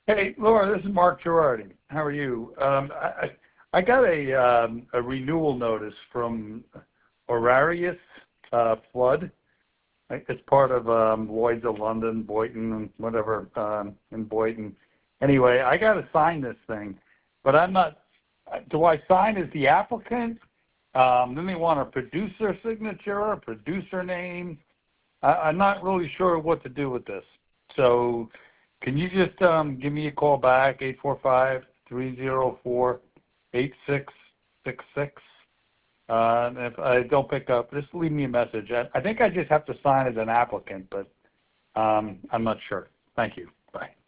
Hey, Laura, this is Mark Girardi. How are you? I got a renewal notice from Horarius Flood. It's part of Lloyd's of London, Boynton, whatever, in Boynton. Anyway, I got to sign this thing, but I'm not. Do I sign as the applicant? Then they want a producer signature, a producer name. I'm not really sure what to do with this. So can you just give me a call back, 845-304-8666? And if I don't pick up, just leave me a message. I think I just have to sign as an applicant, but I'm not sure. Thank you. Bye.